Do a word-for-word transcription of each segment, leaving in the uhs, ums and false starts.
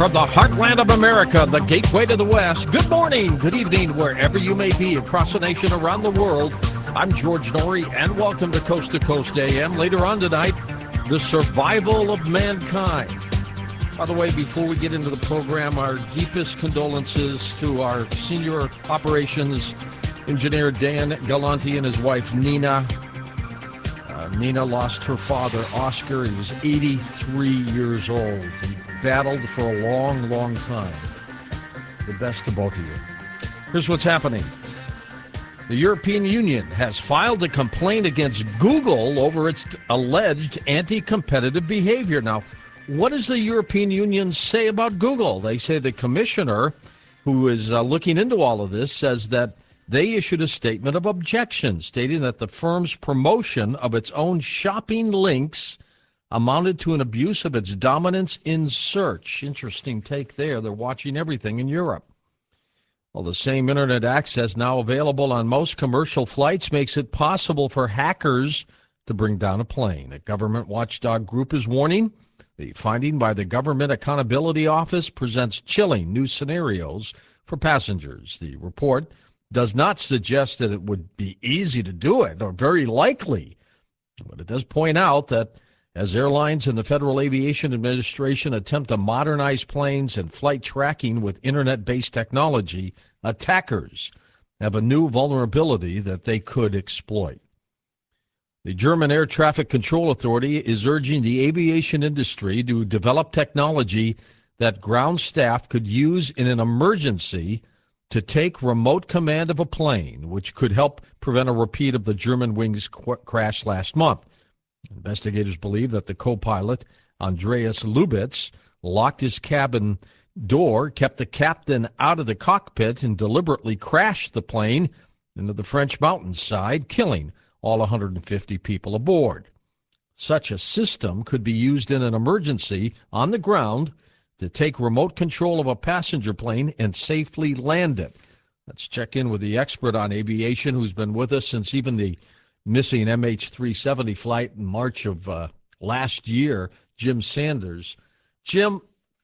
From the heartland of America, the gateway to the West, good morning, good evening, wherever you may be across the nation, around the world. I'm George Noory, and welcome to Coast to Coast A M. Later on tonight, the survival of mankind. By the way, before we get into the program, our deepest condolences to our senior operations engineer, Dan Galanti, and his wife, Nina. Uh, Nina lost her father, Oscar. He was eighty-three years old. He battled for a long, long time. The best to both of you. Here's what's happening. The European Union has filed a complaint against Google over its alleged anti-competitive behavior. Now, what does the European Union say about Google? They say the commissioner, who is uh, looking into all of this, says that they issued a statement of objection, stating that the firm's promotion of its own shopping links amounted to an abuse of its dominance in search. Interesting take there. They're watching everything in Europe. Well, the same internet access now available on most commercial flights makes it possible for hackers to bring down a plane. A government watchdog group is warning the finding by the Government Accountability Office presents chilling new scenarios for passengers. The report does not suggest that it would be easy to do it, or very likely, but it does point out that as airlines and the Federal Aviation Administration attempt to modernize planes and flight tracking with internet-based technology, attackers have a new vulnerability that they could exploit. The German Air Traffic Control Authority is urging the aviation industry to develop technology that ground staff could use in an emergency to take remote command of a plane, which could help prevent a repeat of the Germanwings qu- crash last month. Investigators believe that the co-pilot, Andreas Lubitz, locked his cabin door, kept the captain out of the cockpit, and deliberately crashed the plane into the French mountainside, killing all one hundred fifty people aboard. Such a system could be used in an emergency on the ground to take remote control of a passenger plane and safely land it. Let's check in with the expert on aviation who's been with us since even the missing M H three seventy flight in March of uh, last year, Jim Sanders. Jim,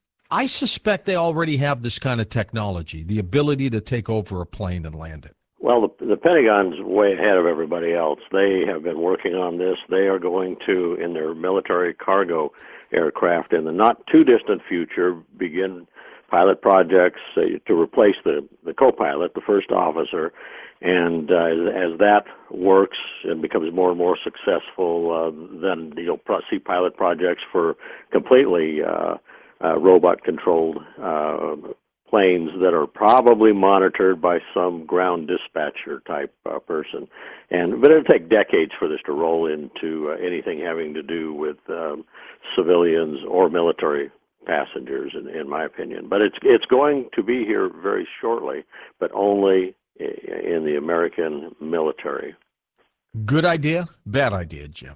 I suspect they already have this kind of technology, the ability to take over a plane and land it. Well, the, the Pentagon's way ahead of everybody else. They have been working on this. They are going to, in their military cargo aircraft, in the not-too-distant future, begin pilot projects uh, to replace the, the co-pilot, the first officer. And uh, as, as that works and becomes more and more successful, uh, then you'll pro- see pilot projects for completely uh, uh, robot-controlled uh, planes that are probably monitored by some ground dispatcher type uh, person. And but it'll take decades for this to roll into uh, anything having to do with um, civilians or military passengers, in, in my opinion. But it's it's going to be here very shortly, but only in the American military. Good idea, bad idea, Jim?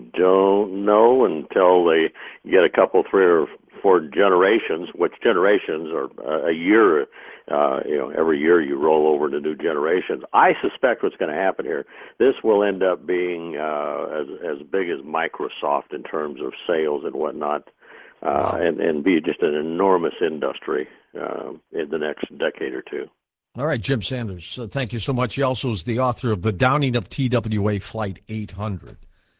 Don't know until they get a couple, three or four generations, which generations are a year, uh, you know, every year you roll over to new generations. I suspect what's going to happen here, this will end up being uh, as, as big as Microsoft in terms of sales and whatnot, uh, wow. and, and be just an enormous industry uh, in the next decade or two. All right, Jim Sanders, uh, thank you so much. He also is the author of The Downing of T W A Flight eight hundred.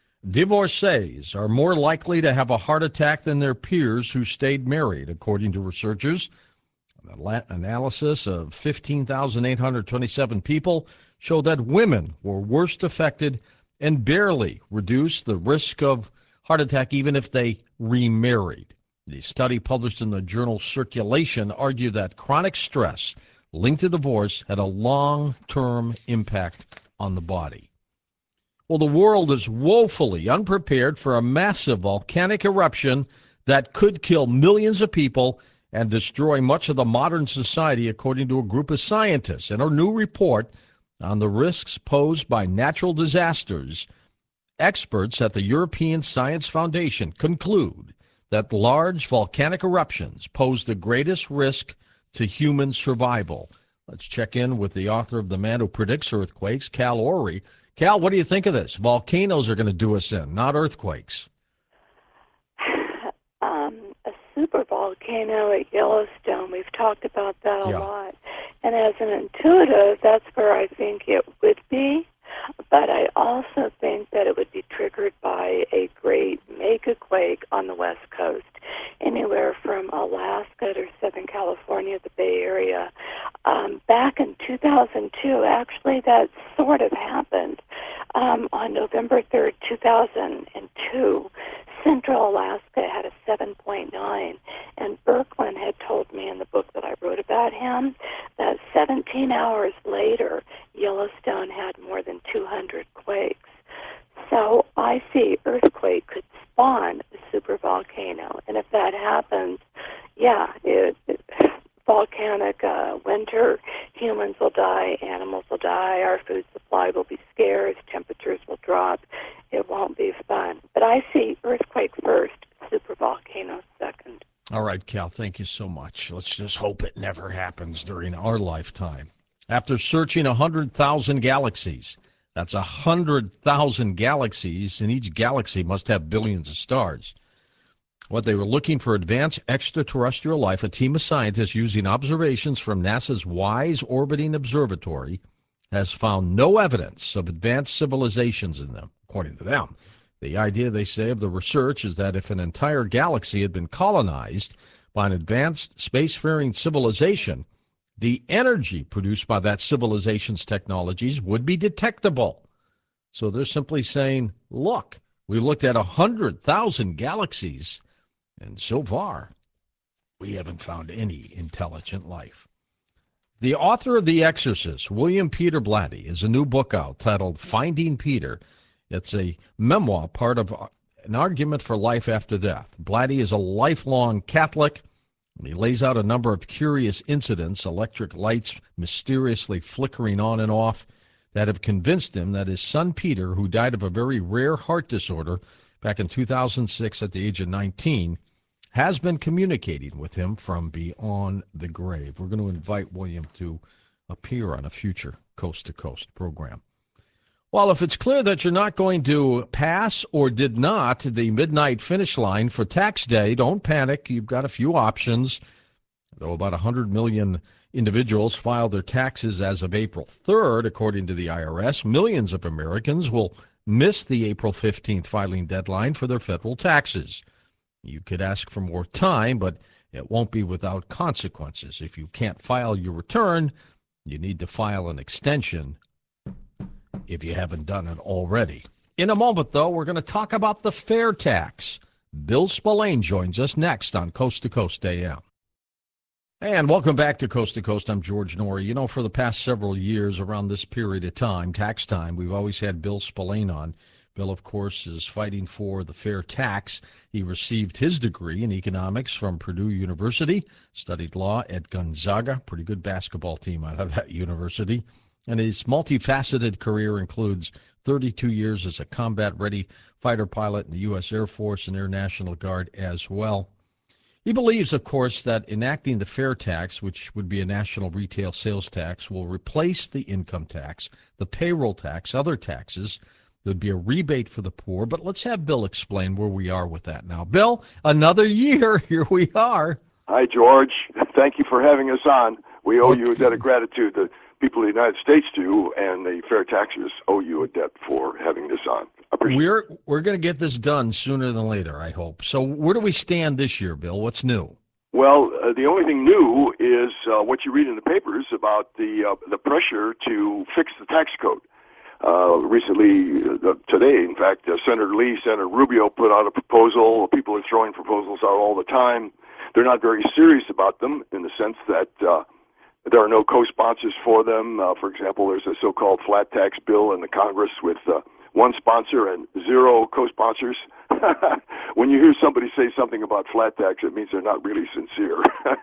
Divorcees are more likely to have a heart attack than their peers who stayed married, according to researchers. An analysis of fifteen thousand eight hundred twenty-seven people showed that women were worst affected and barely reduced the risk of heart attack even if they remarried. The study published in the journal Circulation argued that chronic stress linked to divorce had a long-term impact on the body. Well, the world is woefully unprepared for a massive volcanic eruption that could kill millions of people and destroy much of the modern society, according to a group of scientists. In a new report on the risks posed by natural disasters, experts at the European Science Foundation conclude that large volcanic eruptions pose the greatest risk to human survival. Let's check in with the author of The Man Who Predicts Earthquakes, Cal Orey. Cal, what do you think of this? Volcanoes are going to do us in, not earthquakes. Um, a supervolcano at Yellowstone. We've talked about that a Yeah. lot. And as an intuitive, that's where I think it would be. But I also think that it would be triggered by a great megaquake on the West Coast, anywhere from Alaska to Southern California, the Bay Area. Um, back in two thousand two, actually, that sort of happened. Um, on November third, two thousand two, Central Alaska had a seven point nine, and Birkeland had told me in the book that I wrote about him that seventeen hours later, Yellowstone had more than two hundred quakes. So I see earthquake could spawn a supervolcano, and if that happens, yeah, it, it, volcanic uh, winter, humans will die, animals will die, our food supply will be scarce, temperatures will drop. It won't be fun. But I see earthquake first, supervolcano second. All right, Cal, thank you so much. Let's just hope it never happens during our lifetime. After searching one hundred thousand galaxies, that's one hundred thousand galaxies, and each galaxy must have billions of stars. What they were looking for advanced extraterrestrial life, a team of scientists using observations from NASA's WISE orbiting observatory has found no evidence of advanced civilizations in them, according to them. The idea, they say, of the research is that if an entire galaxy had been colonized by an advanced spacefaring civilization, the energy produced by that civilization's technologies would be detectable. So they're simply saying, look, we looked at one hundred thousand galaxies, and so far, we haven't found any intelligent life. The author of The Exorcist, William Peter Blatty, is a new book out titled Finding Peter. It's a memoir, part of an argument for life after death. Blatty is a lifelong Catholic. He lays out a number of curious incidents, electric lights mysteriously flickering on and off, that have convinced him that his son Peter, who died of a very rare heart disorder back in two thousand six at the age of nineteen, has been communicating with him from beyond the grave. We're going to invite William to appear on a future Coast to Coast program. Well, if it's clear that you're not going to pass or did not the midnight finish line for tax day, don't panic. You've got a few options. Though about one hundred million individuals filed their taxes as of April third, according to the I R S, millions of Americans will miss the April fifteenth filing deadline for their federal taxes. You could ask for more time, but it won't be without consequences. If you can't file your return, you need to file an extension if you haven't done it already. In a moment, though, we're going to talk about the fair tax. Bill Spillane joins us next on Coast to Coast A M. And welcome back to Coast to Coast. I'm George Norrie. You know, for the past several years, around this period of time, tax time, we've always had Bill Spillane on. Bill, of course, is fighting for the fair tax. He received his degree in economics from Purdue University, studied law at Gonzaga, pretty good basketball team out of that university. And his multifaceted career includes thirty-two years as a combat-ready fighter pilot in the U S Air Force and Air National Guard as well. He believes, of course, that enacting the fair tax, which would be a national retail sales tax, will replace the income tax, the payroll tax, other taxes. There'd be a rebate for the poor. But let's have Bill explain where we are with that now. Bill, another year, here we are. Hi, George. Thank you for having us on. We owe you a debt of gratitude. The people of the United States do, and the fair taxes owe you a debt for having this on. We're we're going to get this done sooner than later, I hope. So where do we stand this year, Bill? What's new? Well, uh, the only thing new is uh, what you read in the papers about the uh, the pressure to fix the tax code. Uh, recently, uh, today, in fact, uh, Senator Lee, Senator Rubio put out a proposal. People are throwing proposals out all the time. They're not very serious about them in the sense that uh, there are no co-sponsors for them. Uh, for example, there's a so-called flat tax bill in the Congress with uh, one sponsor and zero co-sponsors. When you hear somebody say something about flat tax, it means they're not really sincere.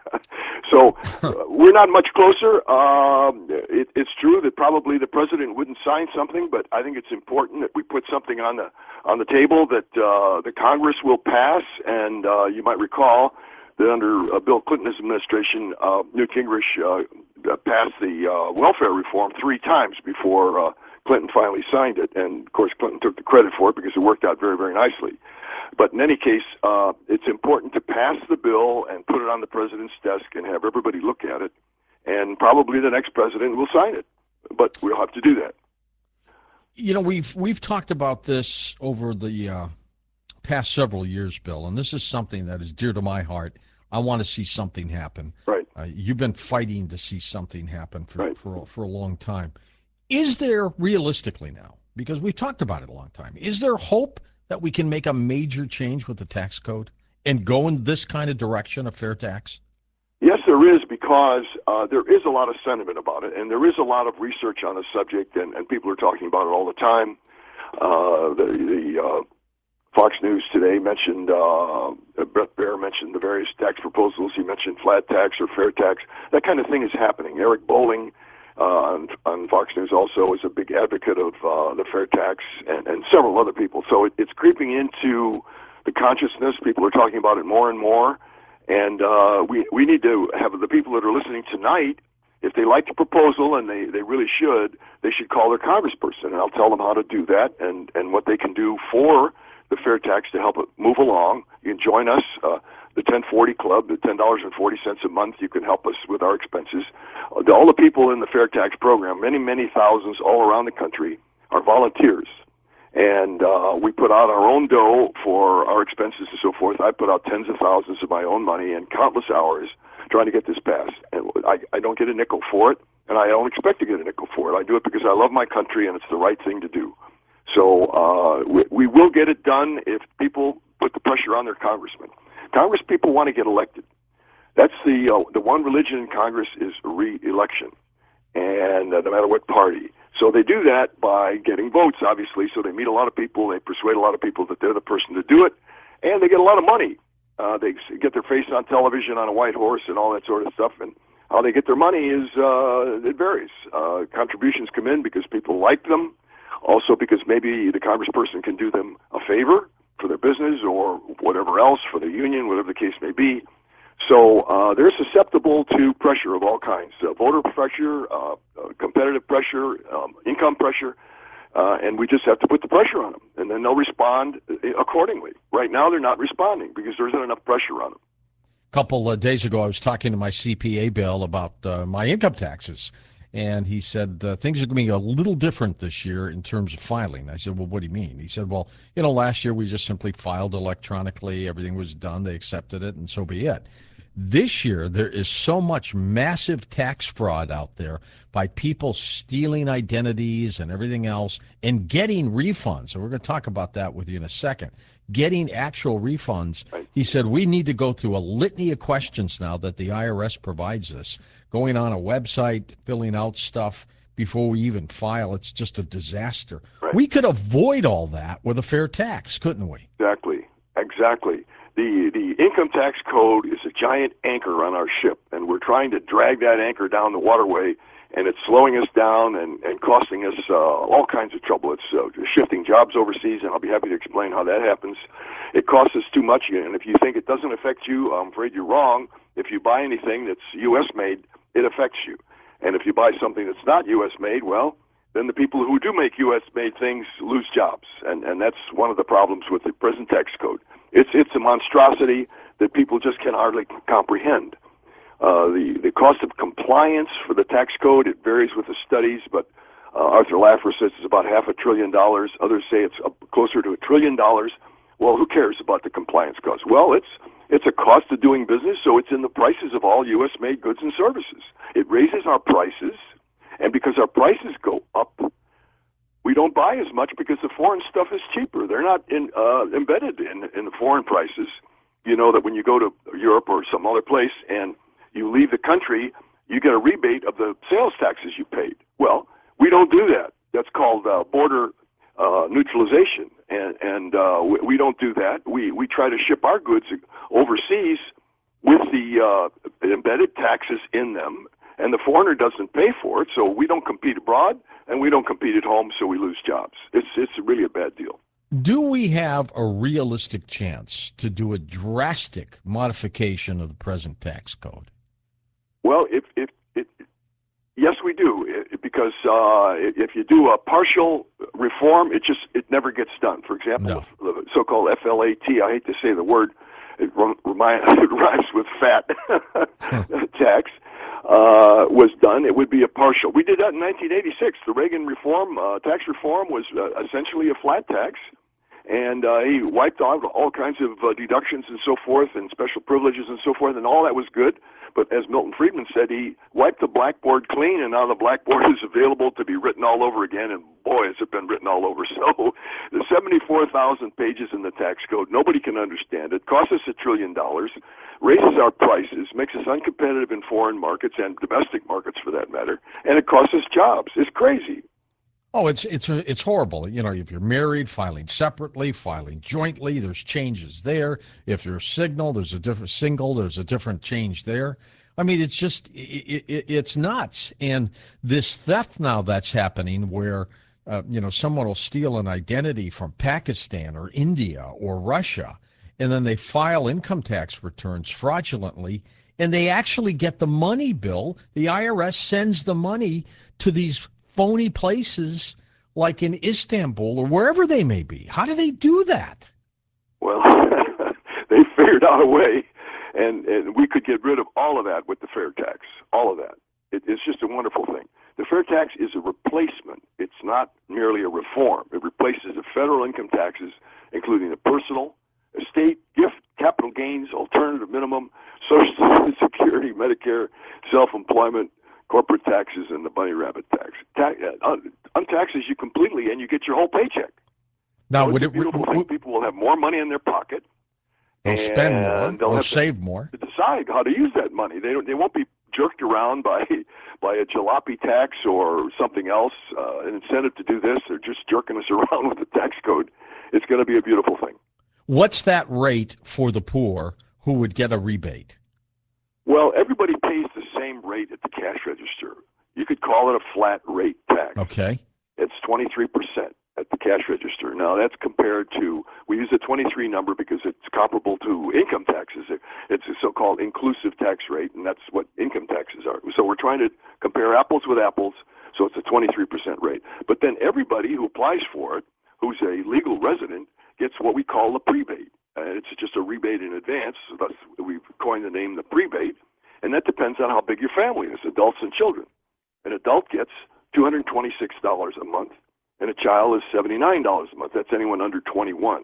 So uh, we're not much closer. Um, it, it's true that probably the president wouldn't sign something, but I think it's important that we put something on the on the table that uh, the Congress will pass. And uh, you might recall that under uh, Bill Clinton's administration, uh, Newt Gingrich uh, passed the uh, welfare reform three times before uh, Clinton finally signed it, and of course Clinton took the credit for it because it worked out very, very nicely. But in any case, uh, it's important to pass the bill and put it on the president's desk and have everybody look at it, and probably the next president will sign it. But we'll have to do that. You know, we've we've talked about this over the uh, past several years, Bill, and this is something that is dear to my heart. I want to see something happen. Right. Uh, you've been fighting to see something happen for, right. for, for a long time. Is there, realistically now, because we've talked about it a long time, is there hope that we can make a major change with the tax code and go in this kind of direction, a fair tax? Yes, there is, because uh, there is a lot of sentiment about it, and there is a lot of research on the subject, and, and people are talking about it all the time. Uh, the the uh, Fox News today mentioned, uh, Brett Baer mentioned the various tax proposals. He mentioned flat tax or fair tax. That kind of thing is happening. Eric Bolling uh, on, on Fox News also is a big advocate of uh, the fair tax, and, and several other people. So it, it's creeping into the consciousness. People are talking about it more and more. And uh, we we need to have the people that are listening tonight, if they like the proposal, and they, they really should, they should call their congressperson, and I'll tell them how to do that and, and what they can do for the fair tax to help it move along. You can join us, uh, the ten forty Club, the ten dollars and forty cents a month. You can help us with our expenses. Uh, all the people in the fair tax program, many, many thousands all around the country, are volunteers. And uh, we put out our own dough for our expenses and so forth. I put out tens of thousands of my own money and countless hours trying to get this passed. And I, I don't get a nickel for it, and I don't expect to get a nickel for it. I do it because I love my country, and it's the right thing to do. So uh, we, we will get it done if people put the pressure on their congressmen. Congress people want to get elected. That's the uh, the one religion in Congress is re-election, and uh, no matter what party. So they do that by getting votes, obviously. So they meet a lot of people, they persuade a lot of people that they're the person to do it, and they get a lot of money. Uh, they get their face on television on a white horse and all that sort of stuff. And how they get their money is uh, it varies. Uh, contributions come in because people like them, also because maybe the congressperson can do them a favor for their business or whatever else, for their union, whatever the case may be. So uh, they're susceptible to pressure of all kinds, uh, voter pressure, uh, uh, competitive pressure, um, income pressure, uh, and we just have to put the pressure on them, and then they'll respond accordingly. Right now they're not responding because there isn't enough pressure on them. A couple of days ago I was talking to my C P A, Bill, about uh, my income taxes, and he said uh, things are going to be a little different this year in terms of filing. I said, well, what do you mean? He said, well, you know, last year we just simply filed electronically. Everything was done. They accepted it, and so be it. This year, there is so much massive tax fraud out there by people stealing identities and everything else and getting refunds. So we're going to talk about that with you in a second. Getting actual refunds. He said, we need to go through a litany of questions now that the I R S provides us, going on a website, filling out stuff before we even file. It's just a disaster. Right. We could avoid all that with a fair tax, couldn't we? Exactly. Exactly. The the income tax code is a giant anchor on our ship, and we're trying to drag that anchor down the waterway, and it's slowing us down and, and costing us uh, all kinds of trouble. It's uh, shifting jobs overseas, and I'll be happy to explain how that happens. It costs us too much, and if you think it doesn't affect you, I'm afraid you're wrong. If you buy anything that's U S made, it affects you. And if you buy something that's not U S made, well, then the people who do make U S made things lose jobs, and, and that's one of the problems with the present tax code. It's it's a monstrosity that people just can hardly comprehend. Uh, the the cost of compliance for the tax code, it varies with the studies, but uh, Arthur Laffer says it's about half a trillion dollars. Others say it's up closer to a trillion dollars. Well, who cares about the compliance cost? Well, it's it's a cost of doing business, so it's in the prices of all U S made goods and services. It raises our prices, and because our prices go up, we don't buy as much because the foreign stuff is cheaper. They're not in, uh, embedded in, in the foreign prices. You know that when you go to Europe or some other place and you leave the country, you get a rebate of the sales taxes you paid. Well, we don't do that. That's called uh, border uh, neutralization, and, and uh, we, we don't do that. We, we try to ship our goods overseas with the uh, embedded taxes in them, and the foreigner doesn't pay for it, so we don't compete abroad, and we don't compete at home, so we lose jobs. It's it's really a bad deal. Do we have a realistic chance to do a drastic modification of the present tax code? Well, if if it, Yes, we do, it, because uh, if you do a partial reform, it just it never gets done. For example, No. the, the so-called F L A T, I hate to say the word, it, remind, it rhymes with fat tax, uh, was done. It would be a partial. We did that in nineteen eighty-six. The Reagan reform, uh, tax reform, was uh, essentially a flat tax. And uh, he wiped out all kinds of uh, deductions and so forth and special privileges and so forth, and all that was good. But as Milton Friedman said, he wiped the blackboard clean, and now the blackboard is available to be written all over again, and boy, has it been written all over. So the seventy-four thousand pages in the tax code, nobody can understand it, costs us a trillion dollars, raises our prices, makes us uncompetitive in foreign markets and domestic markets for that matter, and it costs us jobs. It's crazy. Oh, it's it's it's horrible. You know, if you're married, filing separately, filing jointly, there's changes there. If you're single, there's a different single, there's a different change there. I mean, it's just it, it, it's nuts. And this theft now that's happening, where uh, you know someone will steal an identity from Pakistan or India or Russia, and then they file income tax returns fraudulently, and they actually get the money. Bill, the I R S sends the money to these phony places like in Istanbul or wherever they may be. How do they do that? Well, they figured out a way, and, and we could get rid of all of that with the fair tax, all of that. It, it's just a wonderful thing. The fair tax is a replacement. It's not merely a reform. It replaces the federal income taxes, including the personal, estate, gift, capital gains, alternative minimum, Social Security, Medicare, self-employment, corporate taxes, and the bunny rabbit tax. Ta- uh, untaxes you completely, and you get your whole paycheck. Now, so would it's a it? beautiful Would, thing. People will have more money in their pocket. They'll spend more. They'll Or have save to, more. To decide how to use that money. They don't. They won't be jerked around by by a jalopy tax or something else, uh, an incentive to do this. They're just jerking us around with the tax code. It's going to be a beautiful thing. What's that rate for the poor who would get a rebate? Well, everybody pays the same rate at the cash register. You could call it a flat rate tax. Okay. It's twenty-three percent at the cash register. Now, that's compared to, we use the twenty-three number because it's comparable to income taxes. It's a so-called inclusive tax rate, and that's what income taxes are. So we're trying to compare apples with apples, so it's a twenty-three percent rate. But then everybody who applies for it, who's a legal resident, gets what we call a prebate. Uh, it's just a rebate in advance. So that's, we've coined the name the prebate, and that depends on how big your family is, adults and children. An adult gets two hundred twenty-six dollars a month, and a child is seventy-nine dollars a month. That's anyone under twenty-one.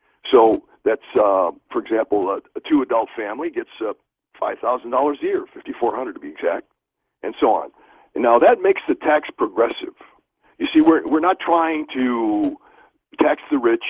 So that's, uh, for example, a, a two-adult family gets uh, five thousand dollars a year, five thousand four hundred dollars to be exact, and so on. And now that makes the tax progressive. You see, we're we're not trying to tax the rich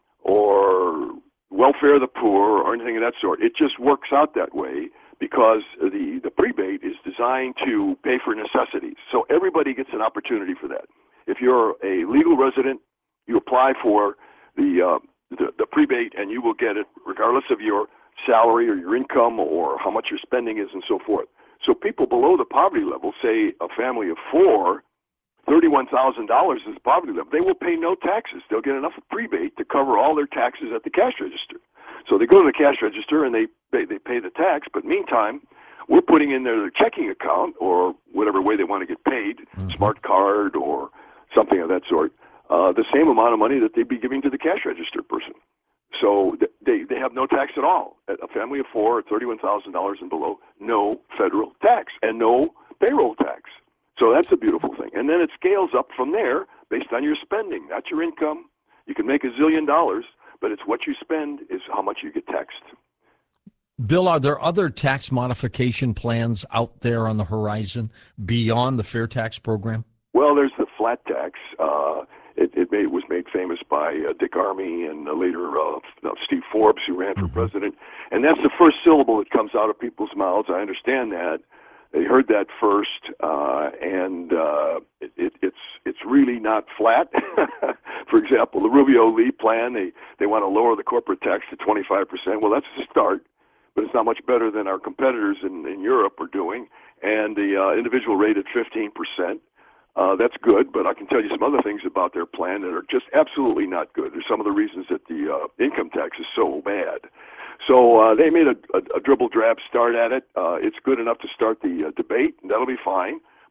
or welfare the poor or anything of that sort. It just works out that way because the, the prebate is designed to pay for necessities. So everybody gets an opportunity for that. If you're a legal resident, you apply for the, uh, the, the prebate and you will get it regardless of your salary or your income or how much your spending is and so forth. So people below the poverty level, say a family of four, thirty-one thousand dollars is the poverty level. They will pay no taxes. They'll get enough prebate to cover all their taxes at the cash register. So they go to the cash register and they they, they pay the tax, but meantime, we're putting in their checking account or whatever way they want to get paid, mm-hmm. smart card or something of that sort, uh, the same amount of money that they'd be giving to the cash register person. So they, they have no tax at all. A family of four at thirty-one thousand dollars and below, no federal tax and no payroll tax. So that's a beautiful thing. And then it scales up from there based on your spending, not your income. You can make a zillion dollars, but it's what you spend is how much you get taxed. Bill, are there other tax modification plans out there on the horizon beyond the fair tax program? Well, there's the flat tax. Uh, it it made, was made famous by uh, Dick Armey and uh, later uh, Steve Forbes, who ran for mm-hmm. president. And that's the first syllable that comes out of people's mouths. I understand that. They heard that first, uh, and uh, it, it, it's it's really not flat. For example, the Rubio-Lee plan, they, they want to lower the corporate tax to twenty-five percent. Well, that's a start, but it's not much better than our competitors in, in Europe are doing. And the uh, individual rate at fifteen percent. Uh, that's good, but I can tell you some other things about their plan that are just absolutely not good. There's some of the reasons that the uh, income tax is so bad. So uh, they made a, a, a dribble drab start at it. Uh, it's good enough to start the uh, debate, and that'll be fine.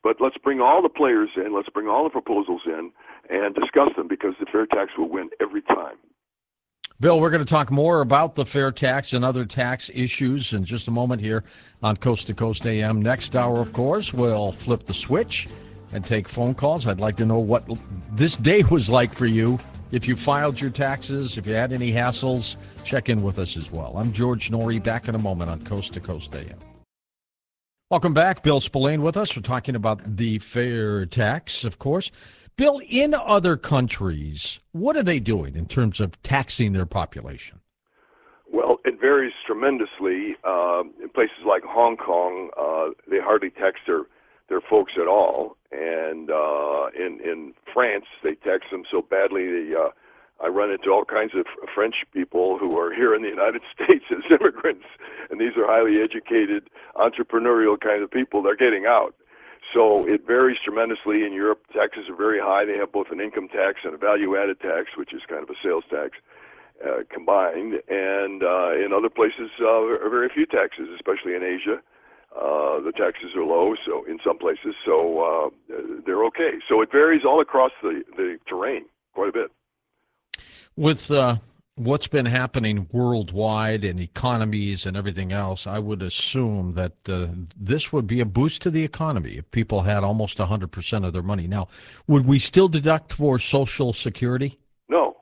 But let's bring all the players in, let's bring all the proposals in and discuss them, because the fair tax will win every time. Bill, we're going to talk more about the fair tax and other tax issues in just a moment here on Coast to Coast A M. Next hour, of course, we'll flip the switch and take phone calls. I'd like to know what this day was like for you. If you filed your taxes, if you had any hassles, check in with us as well. I'm George Noory, back in a moment on Coast to Coast A M. Welcome back. Bill Spillane with us. We're talking about the fair tax, of course. Bill, in other countries, what are they doing in terms of taxing their population? Well, it varies tremendously. Uh, in places like Hong Kong, uh, they hardly tax their, their folks at all. And uh, in, in France, they tax them so badly. They, uh, I run into all kinds of French people who are here in the United States as immigrants, and these are highly educated, entrepreneurial kind of people. They're getting out. So it varies tremendously. In Europe, taxes are very high. They have both an income tax and a value-added tax, which is kind of a sales tax uh, combined. And uh, in other places, uh, are very few taxes, especially in Asia. Uh, the taxes are low, so in some places, so uh, they're okay. So it varies all across the, the terrain quite a bit. With uh, what's been happening worldwide and economies and everything else, I would assume that uh, this would be a boost to the economy if people had almost one hundred percent of their money. Now, would we still deduct for Social Security? No.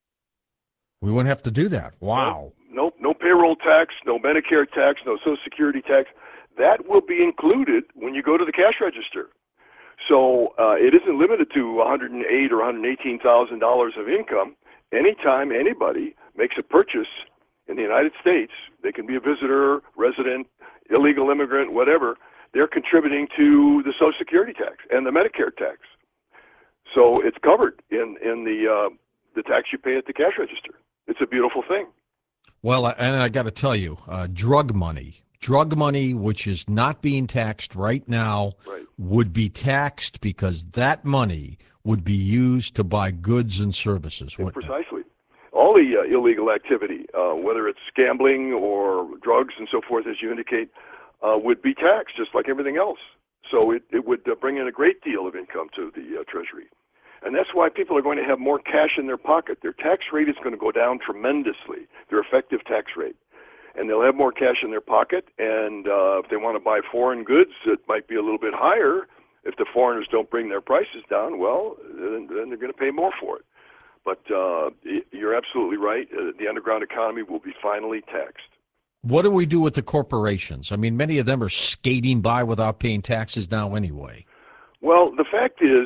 We wouldn't have to do that. Wow. No, no, no payroll tax, no Medicare tax, no Social Security tax. That will be included when you go to the cash register. So uh, it isn't limited to one hundred eight thousand dollars or one hundred eighteen thousand dollars of income. Anytime anybody makes a purchase in the United States, they can be a visitor, resident, illegal immigrant, whatever, they're contributing to the Social Security tax and the Medicare tax. So it's covered in, in the, uh, the tax you pay at the cash register. It's a beautiful thing. Well, and I got to tell you, uh, drug money, drug money, which is not being taxed right now, right, would be taxed because that money would be used to buy goods and services. Yeah, precisely. All the uh, illegal activity, uh, whether it's gambling or drugs and so forth, as you indicate, uh, would be taxed just like everything else. So it, it would uh, bring in a great deal of income to the uh, Treasury. And that's why people are going to have more cash in their pocket. Their tax rate is going to go down tremendously, their effective tax rate. And they'll have more cash in their pocket, and uh, if they want to buy foreign goods, it might be a little bit higher. If the foreigners don't bring their prices down, well, then, then they're going to pay more for it. But uh, you're absolutely right. Uh, the underground economy will be finally taxed. What do we do with the corporations? I mean, many of them are skating by without paying taxes now anyway. Well, the fact is,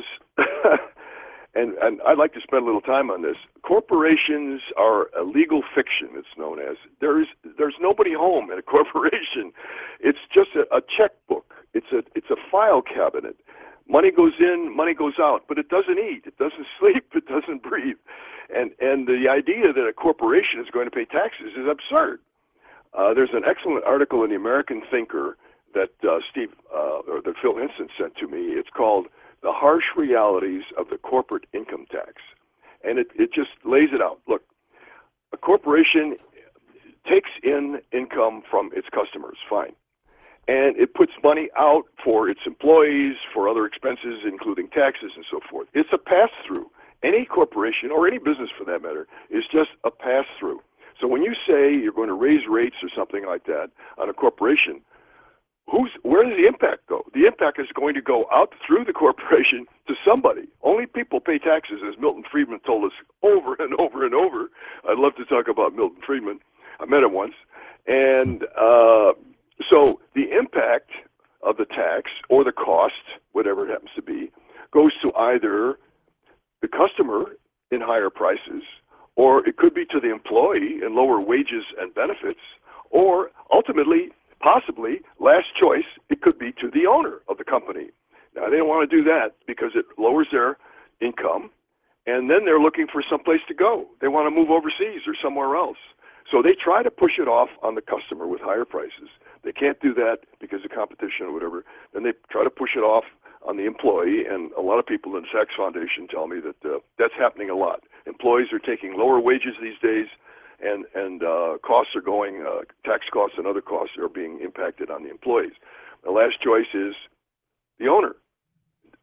and, and I'd like to spend a little time on this, corporations are a legal fiction, it's known as. There is, there's nobody home in a corporation. It's just a, a checkbook. It's a, it's a file cabinet. Money goes in, money goes out, but it doesn't eat, it doesn't sleep, it doesn't breathe. And, and the idea that a corporation is going to pay taxes is absurd. Uh, there's an excellent article in the American Thinker that uh, Steve, uh, or that Phil Hinson sent to me. It's called The Harsh Realities of the Corporate Income Tax. And it, it just lays it out. Look, a corporation takes in income from its customers, fine. And it puts money out for its employees, for other expenses, including taxes and so forth. It's a pass-through. Any corporation, or any business for that matter, is just a pass-through. So when you say you're going to raise rates or something like that on a corporation, who's, where does the impact go? The impact is going to go out through the corporation to somebody. Only people pay taxes, as Milton Friedman told us over and over and over. I'd love to talk about Milton Friedman. I met him once. And uh, so the impact of the tax or the cost, whatever it happens to be, goes to either the customer in higher prices, or it could be to the employee in lower wages and benefits, or ultimately, possibly, last choice, it could be to the owner of the company. Now, they don't want to do that because it lowers their income, and then they're looking for some place to go. They want to move overseas or somewhere else. So they try to push it off on the customer with higher prices. They can't do that because of competition or whatever. Then they try to push it off on the employee, and a lot of people in the Sachs Foundation tell me that uh, that's happening a lot. Employees are taking lower wages these days, and, and uh, costs are going, uh, tax costs and other costs are being impacted on the employees. The last choice is the owner.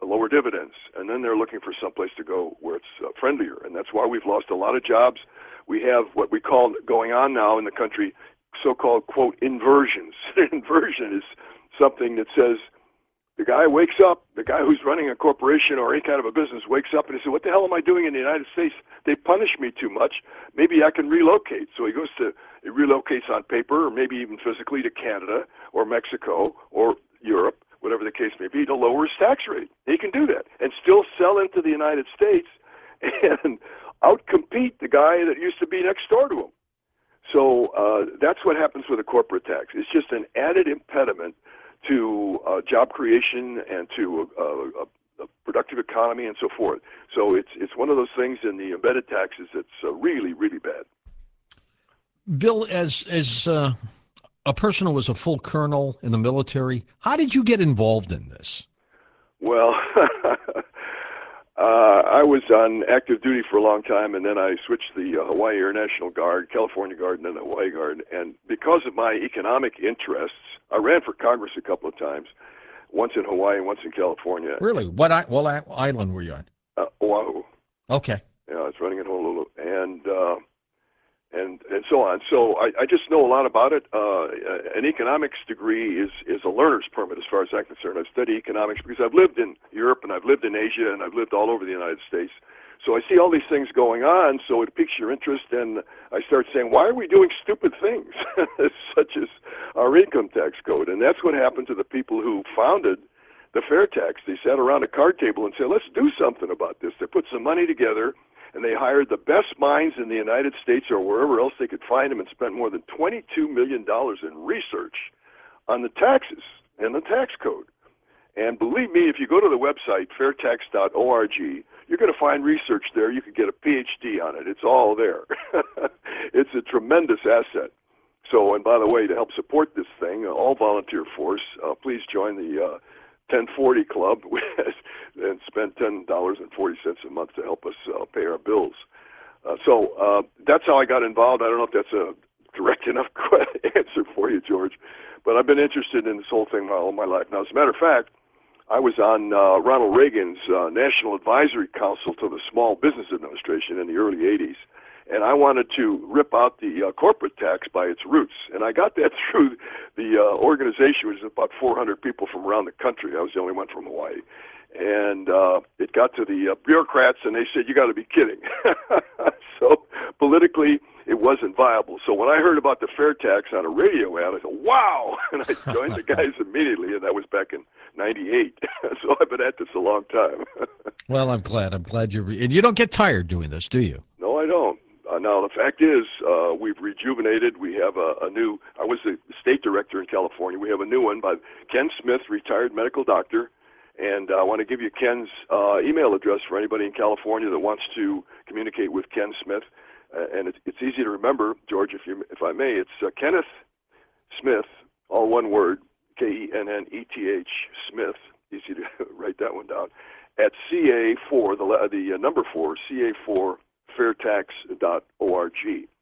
lower dividends, and then they're looking for someplace to go where it's uh, friendlier, and that's why we've lost a lot of jobs. We have what we call going on now in the country, so-called, quote, inversions. Inversion is something that says the guy wakes up, the guy who's running a corporation or any kind of a business wakes up and he says, what the hell am I doing in the United States? They punish me too much. Maybe I can relocate. So he goes to, he relocates on paper or maybe even physically to Canada or Mexico or Europe, whatever the case may be, to lower his tax rate. He can do that and still sell into the United States and outcompete the guy that used to be next door to him. So uh, that's what happens with a corporate tax. It's just an added impediment to uh, job creation and to uh, a, a productive economy and so forth. So it's it's one of those things in the embedded taxes that's uh, really, really bad. Bill, as as uh, a person who was a full colonel in the military, how did you get involved in this? Well, Uh, I was on active duty for a long time, and then I switched the uh, Hawaii Air National Guard, California Guard, and then the Hawaii Guard. And because of my economic interests, I ran for Congress a couple of times, once in Hawaii and once in California. Really? What, I, what island were you on? Uh, Oahu. Okay. Yeah, I was running in Honolulu, and uh, and and so on. So I, I just know a lot about it. Uh, an economics degree is is a learner's permit as far as I'm concerned. I've studied economics because I've lived in Europe and I've lived in Asia and I've lived all over the United States. So I see all these things going on, so it piques your interest, and I start saying, why are we doing stupid things, such as our income tax code? And that's what happened to the people who founded the fair tax. They sat around a card table and said, let's do something about this. They put some money together, and they hired the best minds in the United States or wherever else they could find them and spent more than twenty-two million dollars in research on the taxes and the tax code. And believe me, if you go to the website, fair tax dot org, you're going to find research there. You could get a P H D on it. It's all there. It's a tremendous asset. So, and by the way, to help support this thing, uh, all volunteer force, uh, please join the uh, ten forty Club and spend ten dollars and forty cents a month to help us uh, pay our bills. Uh, so uh, that's how I got involved. I don't know if that's a direct enough answer for you, George, but I've been interested in this whole thing all my life. Now, as a matter of fact, I was on uh, Ronald Reagan's uh, National Advisory Council to the Small Business Administration in the early eighties, and I wanted to rip out the uh, corporate tax by its roots. And I got that through the uh, organization, which is about four hundred people from around the country. I was the only one from Hawaii. And uh, it got to the uh, bureaucrats, and they said, you got to be kidding. So politically, it wasn't viable. So when I heard about the fair tax on a radio ad, I said, wow! And I joined the guys immediately, and that was back in ninety-eight. So I've been at this a long time. Well, I'm glad. I'm glad you're... Re- and you don't get tired doing this, do you? No, I don't. Uh, now, the fact is, uh, we've rejuvenated. We have a, a new... I was the state director in California. We have a new one by Ken Smith, retired medical doctor. And uh, I want to give you Ken's uh, email address for anybody in California that wants to communicate with Ken Smith. Uh, and it's, it's easy to remember, George, if you, if I may. It's uh, Kenneth Smith, all one word, K E N N E T H, Smith. Easy to write that one down. At C A four, the, the uh, number four, C A four, fair tax dot org.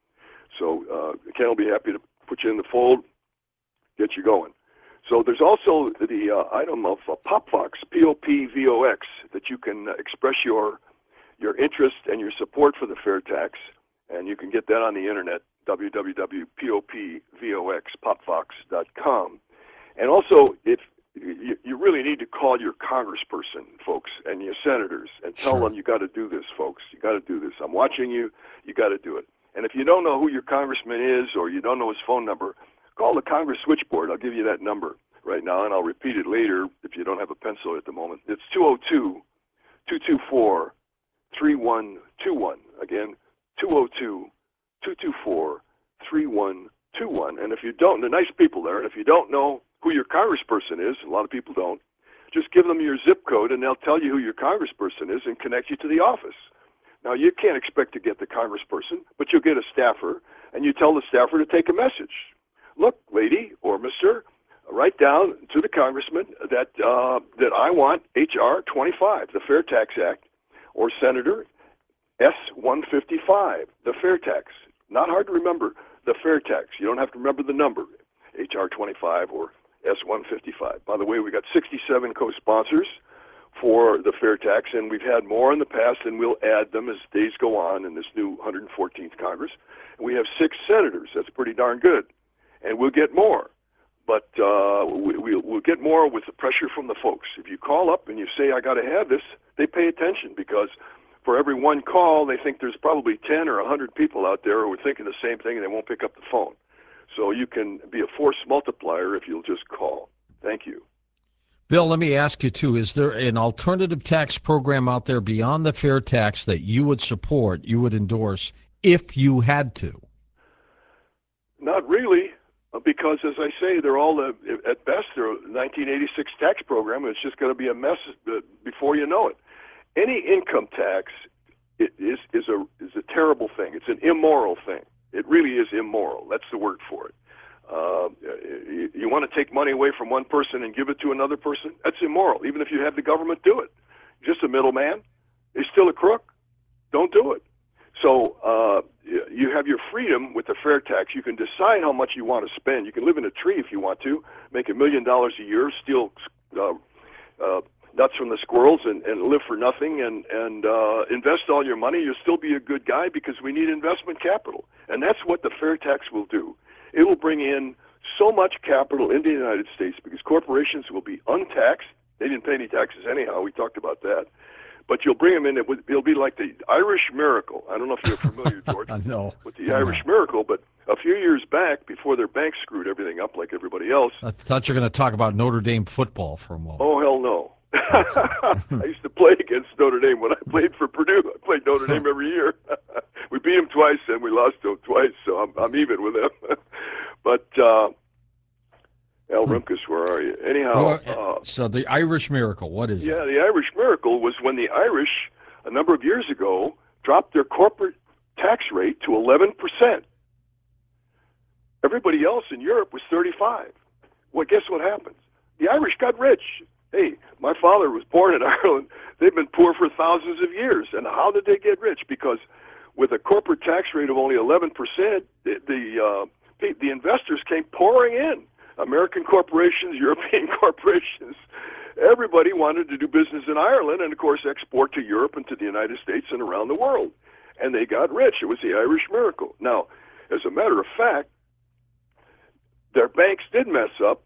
So uh, Ken will be happy to put you in the fold, get you going. So there's also the uh, item of uh, PopVox, P O P V O X, that you can uh, express your your interest and your support for the fair tax, and you can get that on the internet, w w w dot p o p vox popvox dot com. And also, if you, you really need to call your congressperson, folks, and your senators, and tell Sure. them you got to do this, folks. You got to do this. I'm watching you. You got to do it. And if you don't know who your congressman is, or you don't know his phone number, call the Congress switchboard. I'll give you that number right now, and I'll repeat it later if you don't have a pencil at the moment. It's two oh two, two two four, three one two one. Again, two oh two, two two four, three one two one. And if you don't, they're nice people there, and if you don't know who your congressperson is, a lot of people don't, just give them your zip code, and they'll tell you who your congressperson is and connect you to the office. Now, you can't expect to get the congressperson, but you'll get a staffer, and you tell the staffer to take a message. Look, lady or mister, write down to the congressman that uh, that I want H R twenty-five, the Fair Tax Act, or Senator S one fifty-five, the Fair Tax. Not hard to remember, the Fair Tax. You don't have to remember the number, H R twenty-five or S one fifty-five. By the way, we got sixty-seven co-sponsors, for the fair tax, and we've had more in the past, and we'll add them as days go on in this new one hundred fourteenth Congress. And we have six senators. That's pretty darn good. And we'll get more. But uh, we, we'll, we'll get more with the pressure from the folks. If you call up and you say, I got to have this, they pay attention, because for every one call, they think there's probably ten or one hundred people out there who are thinking the same thing, and they won't pick up the phone. So you can be a force multiplier if you'll just call. Thank you. Bill, let me ask you, too, is there an alternative tax program out there beyond the fair tax that you would support, you would endorse, if you had to? Not really, because, as I say, they're all, the, at best, they're a nineteen eighty-six tax program, and it's just going to be a mess before you know it. Any income tax is, is, a, is a terrible thing. It's an immoral thing. It really is immoral. That's the word for it. Uh, you, you want to take money away from one person and give it to another person? That's immoral, even if you have the government do it. Just a middleman. He's still a crook. Don't do it. So uh, you have your freedom with the fair tax. You can decide how much you want to spend. You can live in a tree if you want to, make a million dollars a year, steal uh, uh, nuts from the squirrels, and, and live for nothing, and, and uh, invest all your money. You'll still be a good guy, because we need investment capital. And that's what the fair tax will do. It will bring in so much capital into the United States, because corporations will be untaxed. They didn't pay any taxes anyhow. We talked about that. But you'll bring them in. It would, it'll be like the Irish Miracle. I don't know if you're familiar, George, no. with the Irish Miracle, but a few years back, before their banks screwed everything up like everybody else. I thought you were going to talk about Notre Dame football for a moment. Oh, hell no. I used to play against Notre Dame when I played for Purdue. I played Notre Dame every year. We beat them twice, and we lost them twice, so I'm, I'm even with them. But, uh, Al Rimkus, where are you? Anyhow. Well, uh, so the Irish Miracle, what is yeah, it? Yeah, the Irish Miracle was when the Irish, a number of years ago, dropped their corporate tax rate to eleven percent. Everybody else in Europe was thirty-five. Well, guess what happens? The Irish got rich. Hey, my father was born in Ireland. They've been poor for thousands of years. And how did they get rich? Because with a corporate tax rate of only eleven percent, the the, uh, the, the investors came pouring in. American corporations, European corporations, everybody wanted to do business in Ireland and, of course, export to Europe and to the United States and around the world. And they got rich. It was the Irish Miracle. Now, as a matter of fact, their banks did mess up,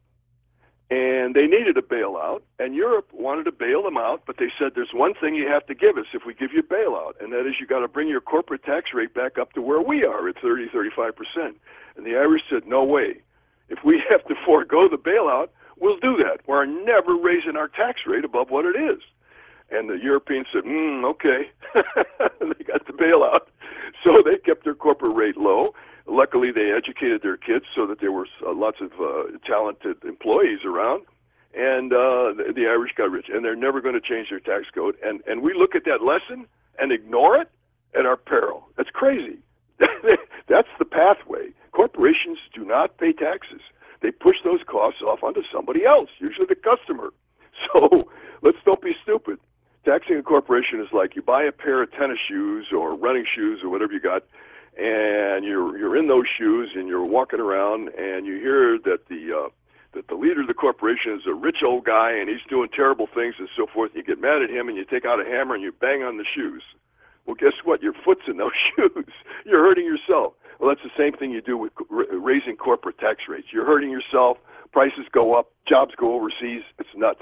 and they needed a bailout, and Europe wanted to bail them out, but they said, there's one thing you have to give us if we give you a bailout, and that is you got to bring your corporate tax rate back up to where we are at thirty, thirty-five percent. And the Irish said, no way. If we have to forego the bailout, we'll do that. We're never raising our tax rate above what it is. And the Europeans said, mm, okay. They got the bailout. So they kept their corporate rate low. Luckily, they educated their kids so that there were uh, lots of uh, talented employees around. And uh, the, the Irish got rich. And they're never going to change their tax code. And, and we look at that lesson and ignore it at our peril. That's crazy. That's the pathway. Corporations do not pay taxes. They push those costs off onto somebody else, usually the customer. So let's don't be stupid. Taxing a corporation is like you buy a pair of tennis shoes or running shoes or whatever you got, and you're you're in those shoes and you're walking around and you hear that the uh, that the leader of the corporation is a rich old guy and he's doing terrible things and so forth. And you get mad at him and you take out a hammer and you bang on the shoes. Well, guess what? Your foot's in those shoes. You're hurting yourself. Well, that's the same thing you do with raising corporate tax rates. You're hurting yourself. Prices go up. Jobs go overseas. It's nuts.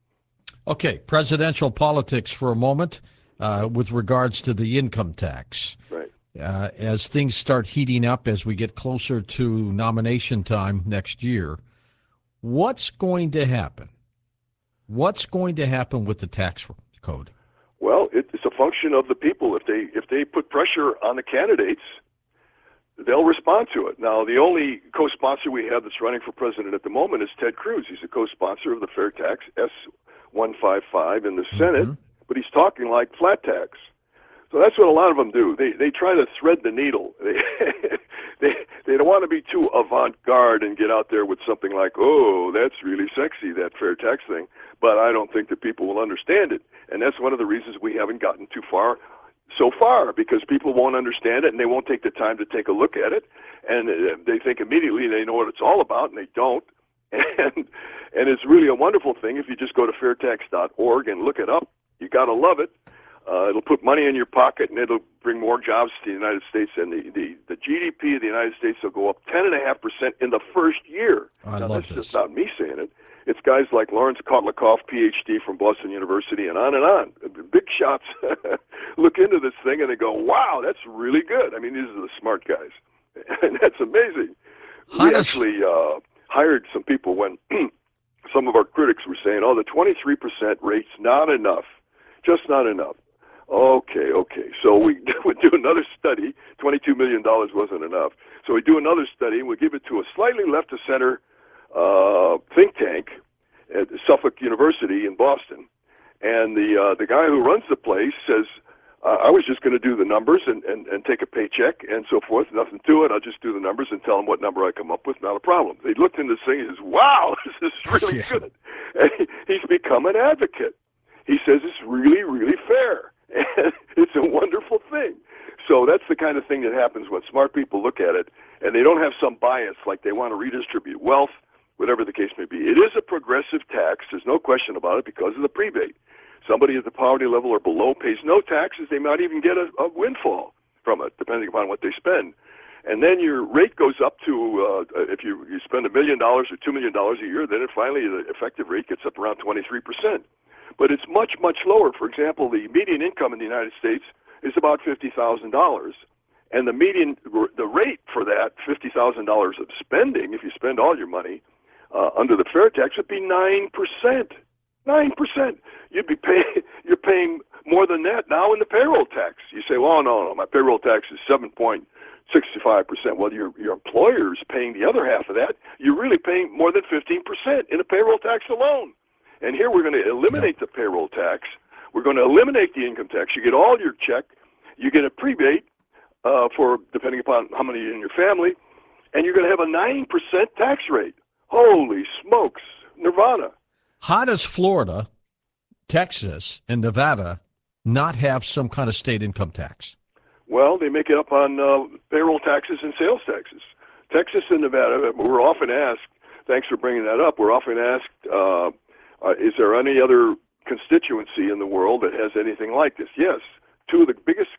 Okay, presidential politics for a moment uh, with regards to the income tax. Right. Uh, as things start heating up, as we get closer to nomination time next year, what's going to happen? What's going to happen with the tax code? Well, it's a function of the people. If they if they put pressure on the candidates, they'll respond to it. Now, the only co-sponsor we have that's running for president at the moment is Ted Cruz. He's a co-sponsor of the fair tax, S one fifty-five, in the Senate, mm-hmm. but he's talking like flat tax. So that's what a lot of them do. They they try to thread the needle. They they, they don't want to be too avant-garde and get out there with something like, oh, that's really sexy, that fair tax thing. But I don't think that people will understand it. And that's one of the reasons we haven't gotten too far so far, because people won't understand it and they won't take the time to take a look at it. And they think immediately they know what it's all about, and they don't. And and it's really a wonderful thing if you just go to fair tax dot org and look it up. You got to love it. Uh, it'll put money in your pocket, and it'll bring more jobs to the United States. And the, the, the G D P of the United States will go up ten point five percent in the first year. I now, love that's this. just not me saying it. It's guys like Lawrence Kotlikoff, P H D from Boston University, and on and on. Big shots look into this thing, and they go, wow, that's really good. I mean, these are the smart guys. And that's amazing. How we does- actually uh, hired some people when some of our critics were saying, oh, the twenty-three percent rate's not enough, just not enough. Okay, okay. So we would do another study. twenty-two million dollars wasn't enough. So we do another study, and we give it to a slightly left-of-center uh, think tank at Suffolk University in Boston. And the uh, the guy who runs the place says, uh, I was just going to do the numbers and, and, and take a paycheck and so forth. Nothing to it. I'll just do the numbers and tell them what number I come up with. Not a problem. They looked into this thing and says, wow, this is really Yeah. good. And he, he's become an advocate. He says it's really, really fair. And it's a wonderful thing. So that's the kind of thing that happens when smart people look at it, and they don't have some bias like they want to redistribute wealth, whatever the case may be. It is a progressive tax. There's no question about it because of the prebate. Somebody at the poverty level or below pays no taxes. They might even get a, a windfall from it, depending upon what they spend. And then your rate goes up to, uh, if you, you spend a million dollars or two million dollars a year, then it finally the effective rate gets up around twenty-three percent. But it's much, much lower. For example, the median income in the United States is about fifty thousand dollars. And the median, the rate for that fifty thousand dollars of spending, if you spend all your money uh, under the fair tax, would be nine percent. nine percent. You'd be paying, you're paying more than that now in the payroll tax. You say, well, no, no, my payroll tax is seven point six five percent. Well, your, your employer's paying the other half of that. You're really paying more than fifteen percent in a payroll tax alone. And here we're going to eliminate yeah. the payroll tax. We're going to eliminate the income tax. You get all your check. You get a prebate uh, for, depending upon how many in your family, and you're going to have a nine percent tax rate. Holy smokes, nirvana. How does Florida, Texas, and Nevada not have some kind of state income tax? Well, they make it up on uh, payroll taxes and sales taxes. Texas and Nevada, we're often asked, thanks for bringing that up, we're often asked, uh, uh, is there any other constituency in the world that has anything like this? Yes. Two of the biggest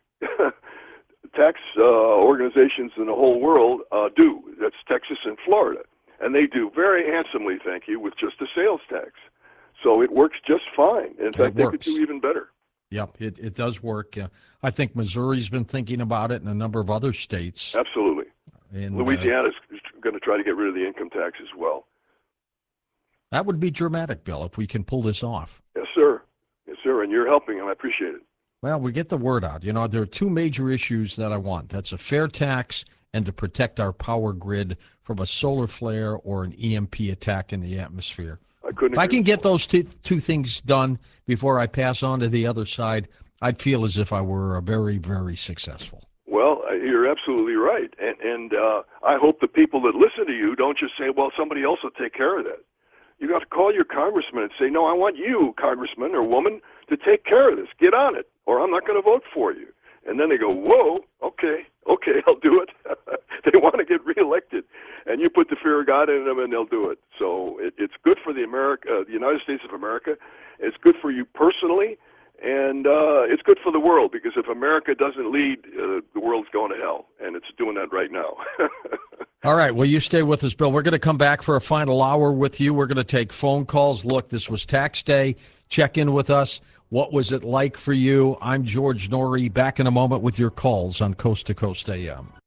tax uh, organizations in the whole world uh, do. That's Texas and Florida. And they do very handsomely, thank you, with just a sales tax. So it works just fine. In fact, they could do even better. Yep, it, it does work. Uh, I think Missouri's been thinking about it and a number of other states. Absolutely. And, Louisiana's uh, going to try to get rid of the income tax as well. That would be dramatic, Bill, if we can pull this off. Yes, sir. Yes, sir. And you're helping, and I appreciate it. Well, we get the word out. You know, there are two major issues that I want. That's a fair tax and to protect our power grid from a solar flare or an E M P attack in the atmosphere. I couldn't if I can get more. those two, two things done before I pass on to the other side, I'd feel as if I were a very, very successful. Well, you're absolutely right. And, and uh, I hope the people that listen to you don't just say, well, somebody else will take care of that. You have to call your congressman and say, no, I want you, congressman or woman, to take care of this. Get on it, or I'm not going to vote for you. And then they go, whoa, okay, okay, I'll do it. They want to get reelected. And you put the fear of God in them, and they'll do it. So it, it's good for the America, uh, the United States of America. It's good for you personally, and uh, it's good for the world, because if America doesn't lead, uh, the world's going to hell, and it's doing that right now. All right, well, you stay with us, Bill. We're going to come back for a final hour with you. We're going to take phone calls. Look, this was tax day. Check in with us. What was it like for you? I'm George Noory, back in a moment with your calls on Coast to Coast A M.